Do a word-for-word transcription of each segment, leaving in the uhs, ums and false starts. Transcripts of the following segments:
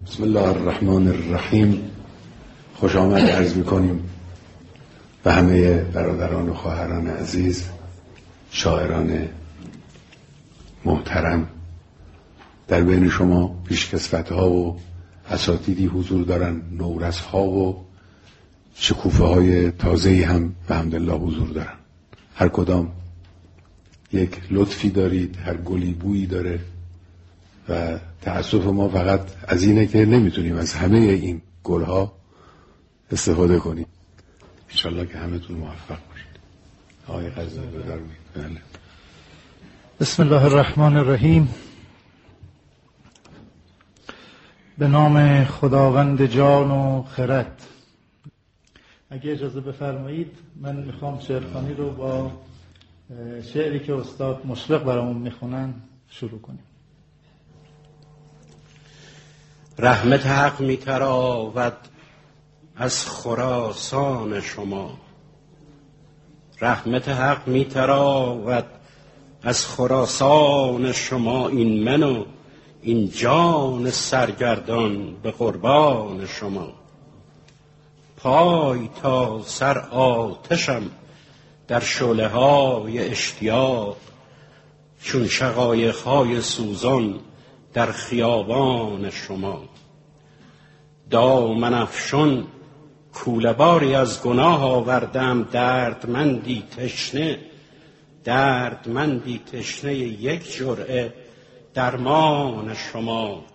بسم الله الرحمن الرحیم. خوش آمد عرض می‌کنیم به همه برادران و خواهران عزیز، شاعران محترم. در بین شما پیشکسوت‌ها و اساتیدی حضور دارن، نورس‌ها و شکوفه‌های تازه‌ای هم به حمدالله حضور دارن. هر کدام یک لطفی دارید، هر گلی بویی داره و تأسف ما فقط از اینه که نمیتونیم از همه این گلها استفاده کنیم. انشالله که همتون موفق باشید. آقای غزالی بفرمایید. بله. بسم الله الرحمن الرحیم. به نام خداوند جان و خرد. اگه اجازه بفرمایید من میخوام شعرخوانی رو با شعری که استاد مشفق برامون میخونن شروع کنیم. رحمت حق میتراود از خراسان شما، رحمت حق میتراود از خراسان شما. این من و این جان سرگردان به قربان شما. پای تا سر آتشم در شعله های اشتیاق، چون شقایق های سوزان در خیابان شما. دامن افشان کوله باری از گناه آوردم، دردمندی تشنه دردمندی تشنه یک جرعه درمان شما.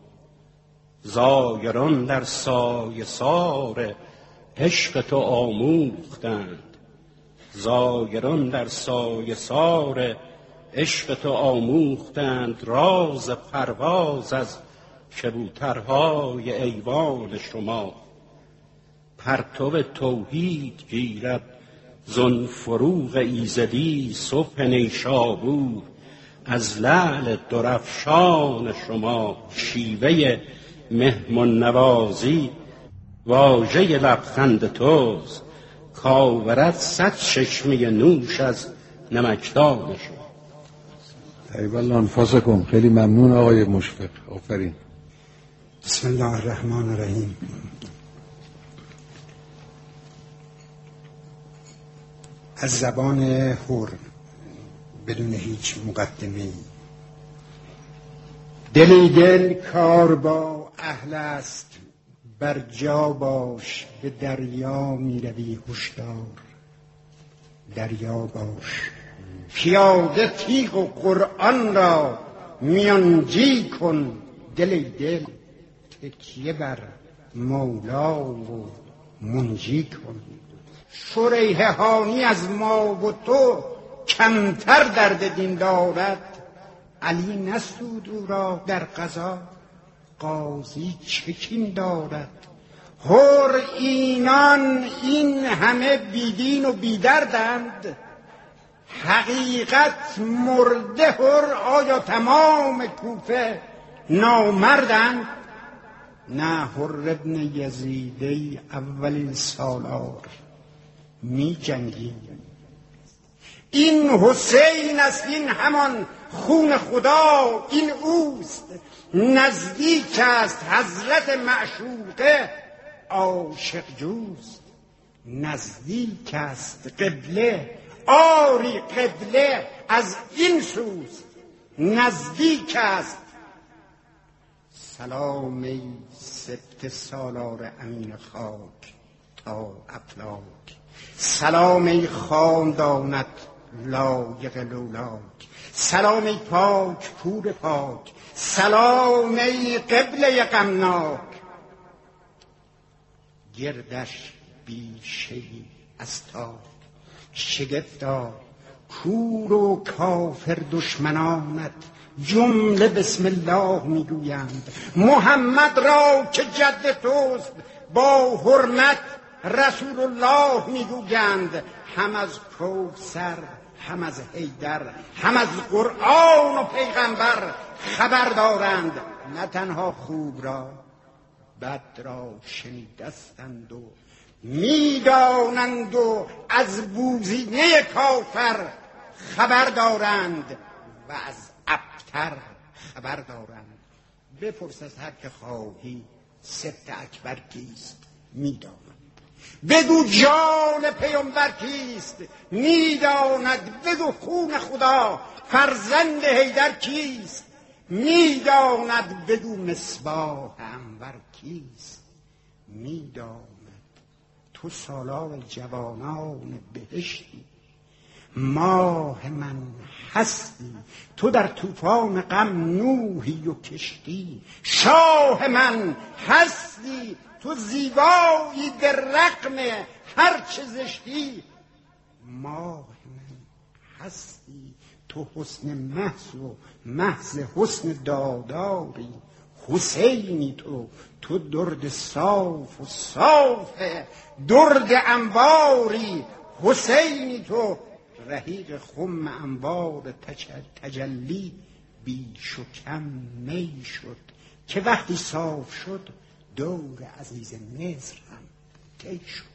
زایران در سایه سار عشق تو آموختند، زایران در سایه سار عشق تو آموختند. راز پرواز از کبوترهای ایوان شما. پرتو توحید گیرد زن فروغ ایزدی صبح نیشابور از لعل درفشان شما. شیوه مهمان نوازی واژه لبخند توست، کاورد صد چشمه نوش از نمکدان شما. طیب الله انفاسکم. خیلی ممنون آقای مشفق. آفرین. بسم الله الرحمن الرحیم. از زبان حر بدون هیچ مقدمه‌ای. دلی دل کار با اهل است، بر جا باش به دریا می روی هشدار. دریا باش پیاده تیغ و قرآن را میانجی کن. دل دل تکیه بر مولا و منجی کن. شریحه هانی از ما و تو کمتر درد دین دارد. علی نسود او را در قضا، قاضی چکین دارد. هر اینان این همه بیدین و بیدردند، حقیقت مرده. هر آیا تمام کوفه نامردند؟ نه، هر ابن یزیدی اولین سالار می جنگی. این حسین است، این همان خون خدا، این اوست. نزدیک است حضرت معشوقه عاشق جوست. نزدیک است قبله، آری قبله از این سوست. نزدیک است. سلام ای سبت سالار امین خاک تا افلاک. سلام ای خاندانت لایق لولاک. سلام ای پاک پور پاک. سلام ای قبله غمناک. گردش بیشه‌ای از تاک شگفتا. کور و کافر دشمنانت جمله بسم الله میگویند. محمد را که جد توست با حرمت رسول الله میگویند. هم از کوثر هم از حیدر هم از قرآن و پیغمبر خبر دارند. نه تنها خوب را بد را شنیدستند و میدانند و از بوزینه کافر خبر دارند و از ابتر خبر دارند. بپرس از هر که خواهی سبط اکبر کیست میداند. بگو جان پیامبر کیست میداند. بگو خون خدا فرزند حیدر کیست میداند. بگو مصباح انور کیست میداند. تو سالار جوانان بهشتی ماه من هستی. تو در طوفان غم نوحی و کشتی شاه من هستی. تو زیبایی در رقم هر چه زشتی ماه من هستی. تو حسن محض و محض حسن داداری حسینی. تو تو درد صاف و صاف درد انواری حسینی. تو رحیق خم انوار تجلی بیش و کم می شد که وقتی صاف شد دور عزیز مصر هم طی شد.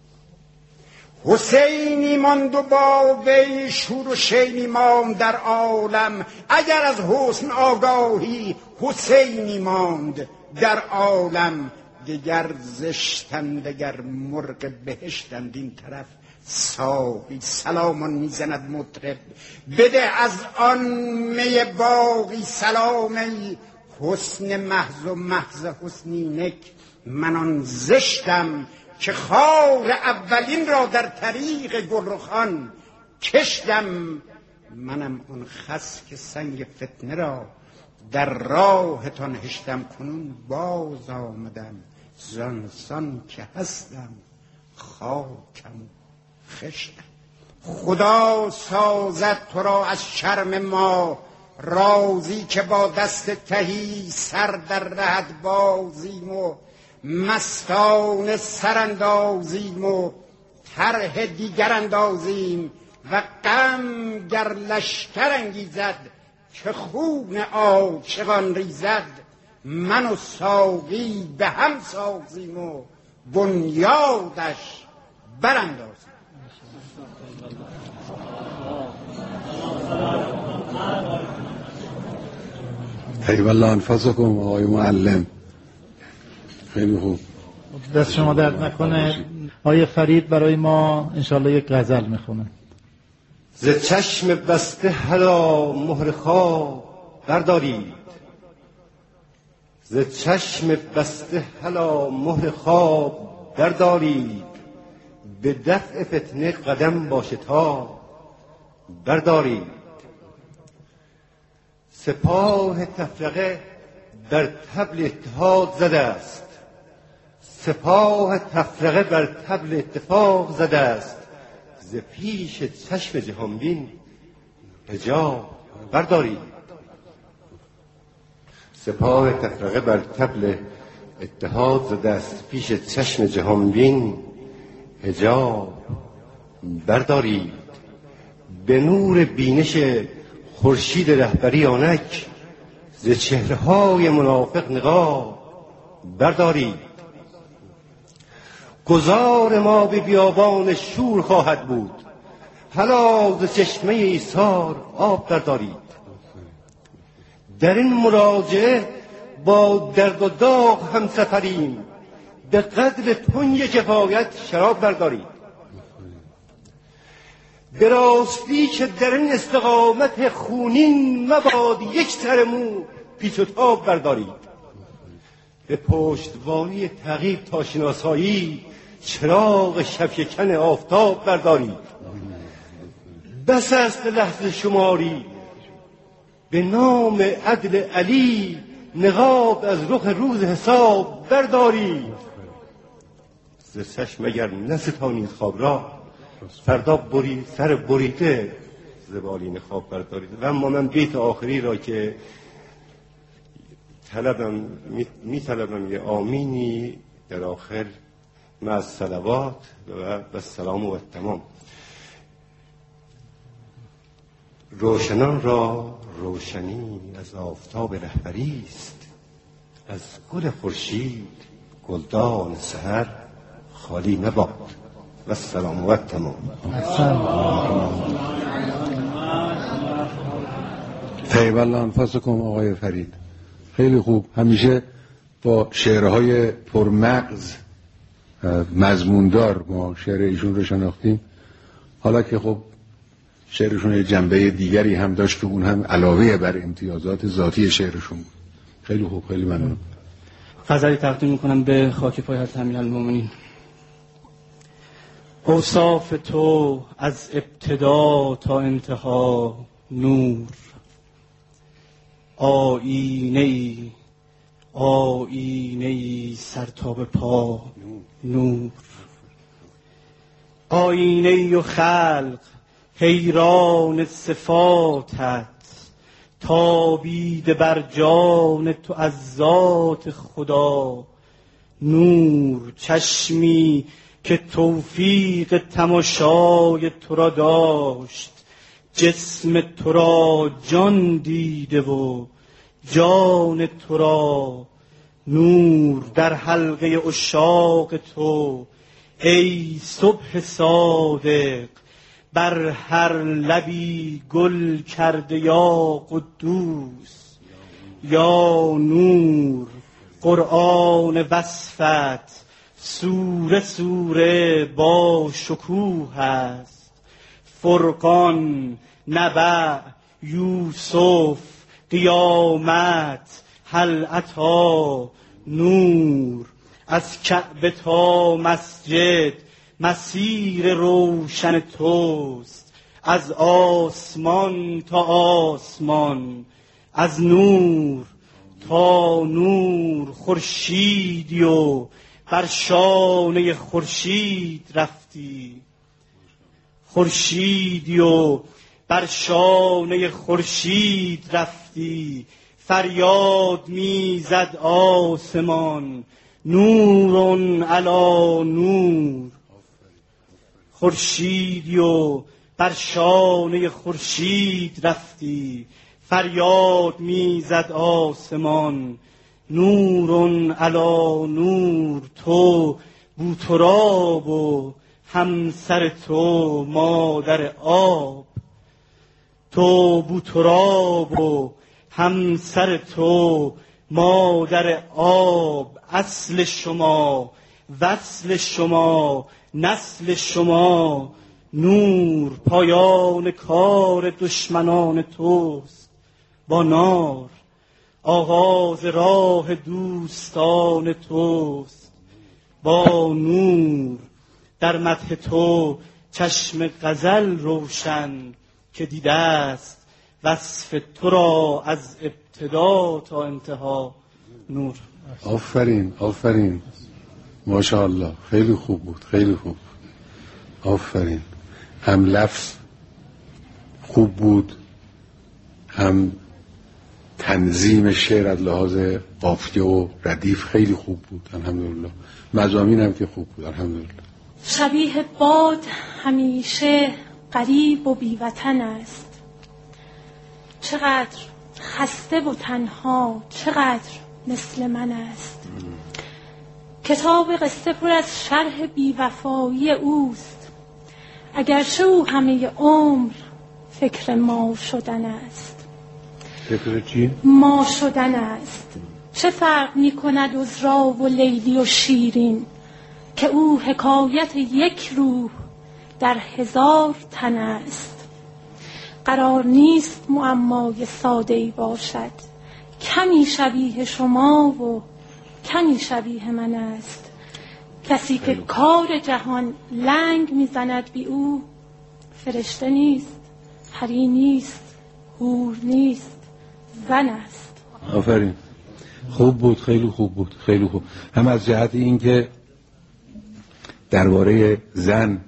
حسینی ماند و با وی شور و شینی ماند در عالم. اگر از حسن آگاهی حسینی ماند در عالم. دگر زشتند دگر مرغ بهشتند این طرف ساقی. سلامان میزند مطرب بده از آن می باقی سلامی. حسن محض و محض حسنینک من آن زشتم که خار اولین را در طریق گلرخان کشتم. منم آن خس که سنگ فتنه را در راهتان هشتم. کنون باز آمدم زانسان که هستم خاکم خشتم. خدا سازد تو را از شرم ما رازی که با دست تهی سر در رهت بازیم و مستان سراندازیم و طرح دیگر اندازیم و غم گر لشکر انگیزد که خون عاشقان ریزد. من و ساقی به هم سازیم و بنیادش براندازیم. ایوالله انفسکم آقای معلم. خیلی خوب، دست شما درد نکنه. آقای فرید برای ما انشالله یک غزل میخونه. ز چشم بسته هلا مهر خواب بردارید. ز چشم بسته هلا مهر خواب بردارید. به دفع فتنه قدم با شتاب بردارید. سپاه تفرقه بر طبل اتحاد زده است. سپاه تفرقه بر طبل اتفاق زده است. ز پیش چشم جهانبین حجاب بردارید. سپاه تفرقه بر طبل اتحاد زده است. پیش چشم جهانبین حجاب بردارید. به نور بینش خورشید رهبری آنک ز چهره‌های منافق نقاب بردارید. گذار ما به بیابان شور خواهد بود. هلا ز چشمه ایثار آب بردارید. در این مراجعه با درد و داغ هم سفریم. به قدر تنگ کفایت شراب بردارید. به راستی که در این استقامت خونین مباد یک سر مو پیچ و تاب بردارید. به پشتوانی تغییر تا شناسایی چراغ شبشکن آفتاب بردارید. بس است لحظه شماری به نام عدل علی نقاب از رخ روز حساب بردارید. ز چشم اگر نستانید خواب را فردا بری سر بریده زبالین خواب بردارید. و اما من بیت آخری را که طلبم می, می طلبم یه آمینی در آخر مع الصلوات و السلام و التمام. روشنان را روشنی از آفتاب رهبری است. از گل خورشید گلدان سحر خالی نباد. و السلام و التمام. ایوالله انفسکم آقای فرید. خیلی خوب. همیشه با شعرهای پرمغز مضموندار ما شعر ایشون رو شناختیم، حالا که خب شعرشون یه جنبه دیگری هم داشت که اون هم علاوه بر امتیازات ذاتی شعرشون بود. خیلی خوب، خیلی ممنون. غزلی تقدیم میکنم به خاک پای حضرت امیرالمومنین. اوصاف تو از ابتدا تا انتها نور، آینه ای آینه ای سر تا به پا نور، آینه ای و خلق حیران صفاتت، تابیده بر جان تو از ذات خدا نور، چشمی که توفیق تماشای تو را داشت، جسم تو را جان دیده و جان تو را نور، در حلقه عشاق تو ای صبح صادق، بر هر لبی گل کرده یا قدوس یا نور، قرآن وصفت سوره سوره با شکوه است، فرقان، نبع، یوسف، قیامت، هل اتی نور، از کعبه تا مسجد مسیر روشن توست، از آسمان تا آسمان، از نور تا نور، خورشیدی و بر شانه خورشید رفتی، خورشیدی و بر شانه خورشید رفتی، فریاد میزد آسمان نورون علی نور، خورشیدی و بر شانه خورشید رفتی، فریاد میزد آسمان نورون علی نور، تو بوتراب و همسر تو مادر آب، تو بوتراب و همسر تو مادر آب، اصل شما وصل شما نسل شما نور، پایان کار دشمنان توست با نار، آغاز راه دوستان توست با نور، در مدح تو چشم غزل روشن که دیده است وصف تو را از ابتدا تا انتها نور. آفرین آفرین، ماشاءالله، خیلی خوب بود، خیلی خوب، آفرین. هم لفظ خوب بود، هم تنظیم شعر از لحاظ قافیه و ردیف خیلی خوب بود، الحمدلله. مضامین هم که خوب بود، الحمدلله. شبیه باد همیشه غریب و بیوطن است، چقدر خسته و تنها، چقدر مثل من است. کتاب قصه پر از شرح بیوفایی اوست، اگرچه او همه عمر فکر ما شدن است. فکر چی؟ ما شدن است. چه فرق می کند عذرا و لیلی و شیرین، که او حکایت یک روح در هزار تن است. قرار نیست معمای ساده‌ای باشد، کمی شبیه شما و کمی شبیه من است. کسی که کار جهان لنگ میزند بی او، فرشته نیست، پری نیست، حور نیست، زن است. آفرین، خوب بود، خیلی خوب بود، خیلی خوب. هم از جهت این که درباره زن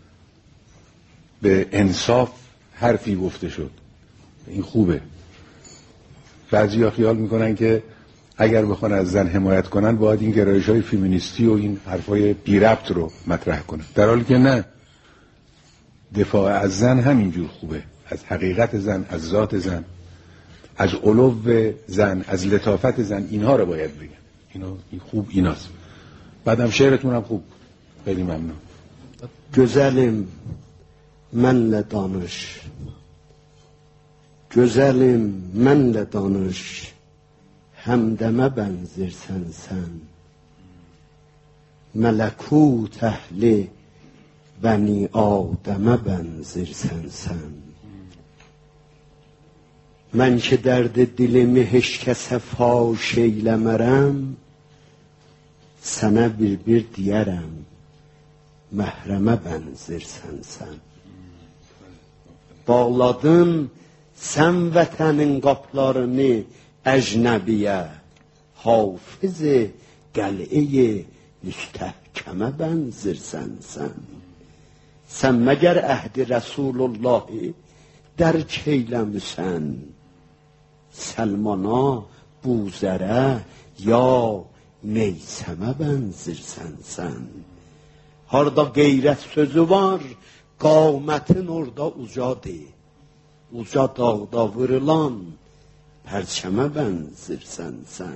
به انصاف حرفی گفته شد، این خوبه. بعضیا خیال میکنن که اگر بخوان از زن حمایت کنن باید این گرایش‌های فیمینیستی و این حرفای بی ربط رو مطرح کنن، در حالی که نه، دفاع از زن همینجور خوبه، از حقیقت زن، از ذات زن، از علو زن، از لطافت زن، اینها رو باید بگن. اینا این خوب ایناست. بعدم شعرتون هم خوب، خیلی ممنون. Güzelim mənlə danış, güzelim mənlə danış, همدمه بنزرسن سن ملکوت اهل بنی آدمه بنزرسن سن من که درد دلimi heç kəsə faş eyləmərəm sənə bir-bir deyərəm məhrəmə bənzirsən sən bağladın sən vətənin qaplarını əcnəbiyə hafiz-i qəl'e-i müstəhkəmə bənzirsən sən sən məgər əhdi Rəsulullahı dərk eyləmisən Səlmana, Buzərə ya Meysəmə bənzirsən sən harda qeyrət sözü var qamətin orada ucadır uca dağda vırılan pərçəmə bənzirsən sən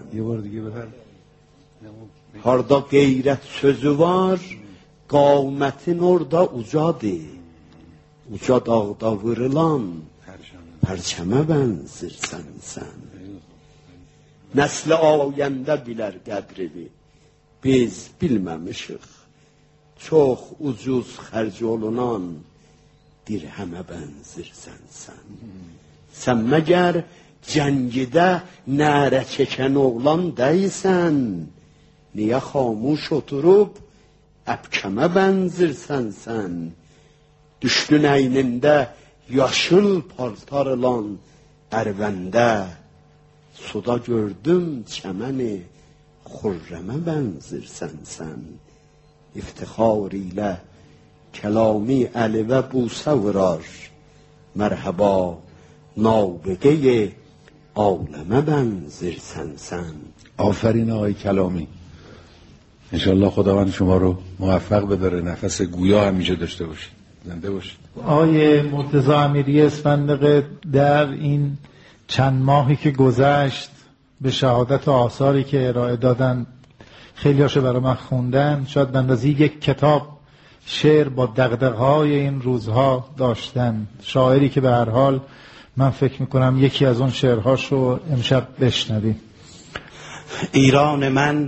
harda qeyrət sözü var qamətin orada ucadır uca dağda vırılan pərçəmə bənzirsən sən nəsl-i ayəndə bilər qədrini biz bilməmişik çox ucuz xərc olunan dirhəmə bənzirsən sən sən məgər cəngidə nərə çəkən oğlan deysən niyə xamuş oturub əbkəmə bənzirsən sən düşdün əynində yaşıl paltarılan ərvəndə suda gördüm çəməni xurrəmə bənzirsən sən iftixar ilə kəlami əlivə busə vurar mərhəba نابغه عالمه بنزرسن سن. آفرین آقای کلامی، انشالله خداوند شما رو موفق بداره، نفس گویا همیشه داشته باشید، زنده باشید. آقای مرتضی امیری اسفندق در این چند ماهی که گذشت به شهادت و آثاری که ارائه دادن خیلی هاشو برای من خوندن، شاید به اندازه یک کتاب شعر با دغدغه‌های این روزها داشتن. شاعری که به هر حال من فکر میکنم یکی از اون شعرهاشو امشب بشنویم. ایران من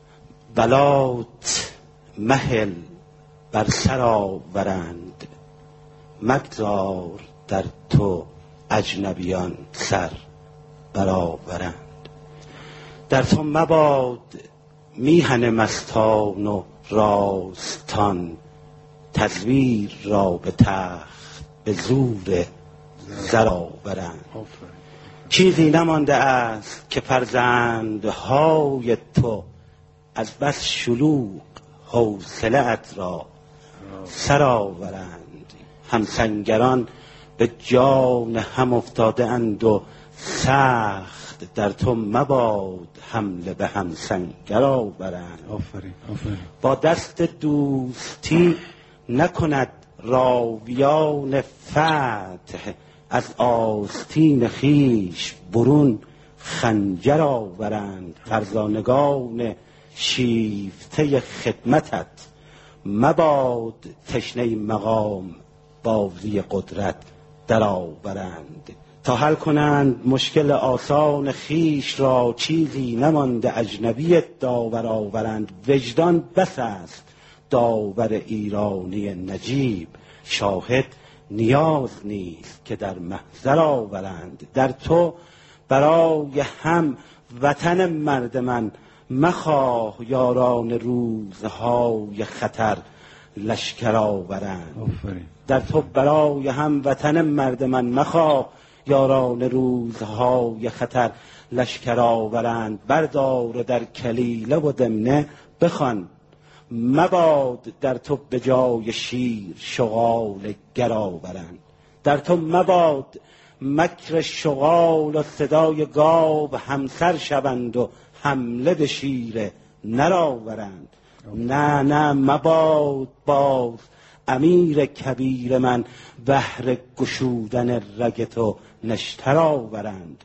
بلات مهل بر سر آورند، مگذار در تو اجنبیان سر برآورند. در تو مباد میهن مستان و راستان، تزویر را به تخت به زور زر آورند. چیزی نمانده است که فرزندهای تو از بس شلوغ حوصله‌ات را سر آورند. همسنگران به جان هم افتاده اند و سخت در تو مباد حمله به همسنگر آورند. آفرین آفرین. با دست دوستی نکند راویان فتح، از آستین خیش برون خنجر آورند. فرزانگان شیفته خدمتت مباد تشنه مقام بازی قدرت در آورند. تا حل کنند مشکل آسان خیش را، چیزی نمانده اجنبی داور آورند. وجدان بس است داور ایرانی نجیب، شاهد نیاز نیست که در محضر آورند. در تو برای هم وطن مرد من مخواه، یاران روزهای خطر لشکر آورند. آفرین. در تو برای هم وطن مرد من مخواه، یاران روزهای خطر لشکر آورند. بردار در کلیله و دمنه بخوان، مباد در تو به جای شیر شغال گر آورند. در تو مباد مکر شغال و صدای گاو همسر شوند و حمله به شیر نر آورند. نه نه مباد باز امیر کبیر من بهر گشودن رگ تو نشتر آورند.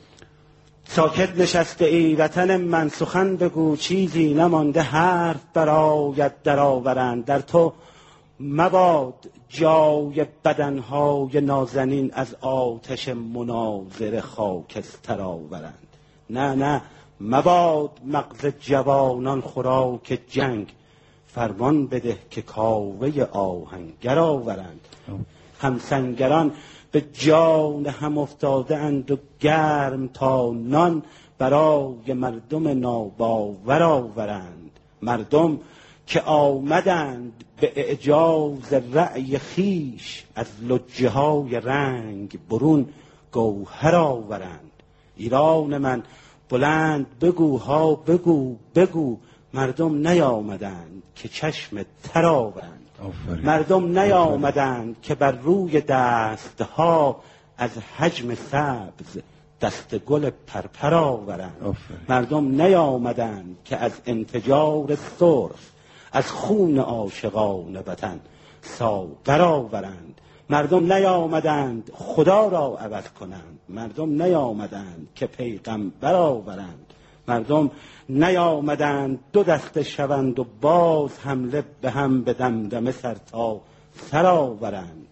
ساکت نشسته ای وطن من، سخن بگو چیزی نمانده حرف برایت در آورند. در تو مباد جای بدنهای نازنین از آتش مناظره خاکستر آورند. نه نه مباد مغز جوانان خوراک جنگ، فرمان بده که کاوه آهنگر آورند. همسنگران به جان هم افتاده اند و گرم تا نان برای مردم ناباور آورند. مردم که آمدند به اعجاز رأی خیش، از لجه های رنگ برون گوهر آورند. ایران من بلند بگو ها بگو بگو، مردم نیامدند که چشم تر آورند. مردم نیامدند که بر روی دستها از حجم سبز دست گل پرپر آورند. مردم نیامدند که از انفجار سرخ از خون عاشقان وطن ساغر آورند. مردم نیامدند خدا را عوض کنند، مردم نیامدند که پیغمبر آورند. مردم نیامدند دو دسته شوند و باز حمله به هم به دمدمه سر تا سر آورند.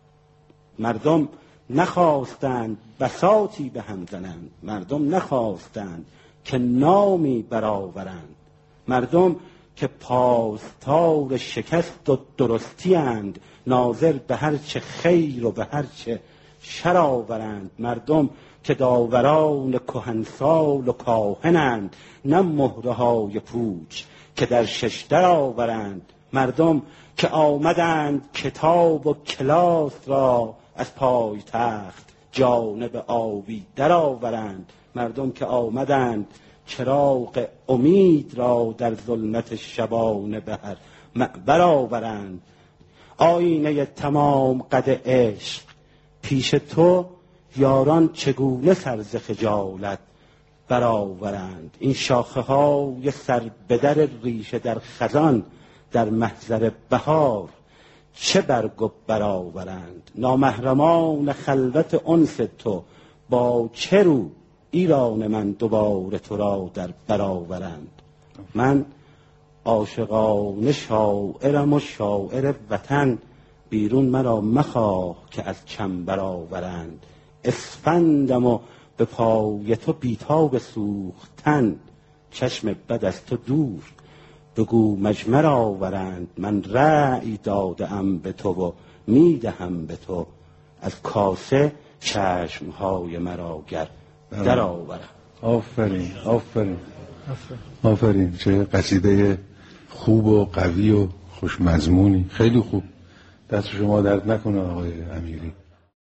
مردم نخواستند بساطی به هم زنند، مردم نخواستند که نامی برآورند. مردم که پاسدار شکست و درستی اند، ناظر به هر چه خیر و به هر چه شر آورند. مردم که داوران کهنسال و کاهنند، نه مهره های پوچ که در ششدر آورند. مردم که آمدند کتاب و کلاس را از پای تخت جانب آبی در آورند. مردم که آمدند چراغ امید را در ظلمت شبانه به هر معبر آورند. آینه تمام قد عشق پیش تو، یاران چگونه سر ز خجالت برآورند. این شاخه های سر به در ریشه در خزان، در محضر بهار چه برگ و برآورند. نامحرمان خلوت انس تو، با چه رو ایران من دوباره تو را در برآورند. من عاشقان شاعرم و شاعر وطن، بیرون مرا مخواه که از چنبر آورند. اسفندم و به پای تو بیتاب سوختن، چشم بد از تو دور بگو مجمر آورند. من رأی داده ام به تو و میدهم به تو، از کاسه چشمهای مرا گر در آورند. آفرین آفرین آفرین. چه قصیده خوب و قوی و خوش مضمونی، خیلی خوب. دست شما درد نکنه آقای امیری.